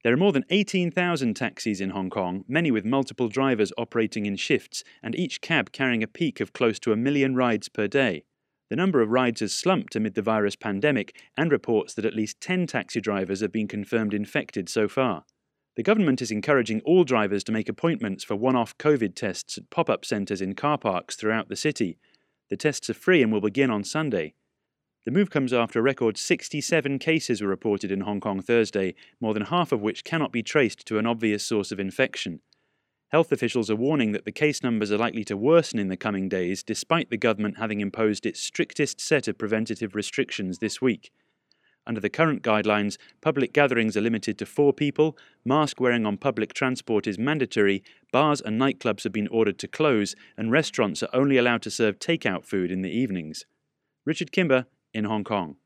There are more than 18,000 taxis in Hong Kong, many with multiple drivers operating in shifts, and each cab carrying a peak of close to 1 million rides per day. The number of rides has slumped amid the virus pandemic, and reports that at least 10 taxi drivers have been confirmed infected so far. The government is encouraging all drivers to make appointments for one-off COVID tests at pop-up centres in car parks throughout the city. The tests are free and will begin on Sunday. The move comes after a record 67 cases were reported in Hong Kong Thursday, more than half of which cannot be traced to an obvious source of infection. Health officials are warning that the case numbers are likely to worsen in the coming days, despite the government having imposed its strictest set of preventative restrictions this week. Under the current guidelines, public gatherings are limited to 4 people, mask wearing on public transport is mandatory, bars and nightclubs have been ordered to close, and restaurants are only allowed to serve takeout food in the evenings. Richard Kimber in Hong Kong.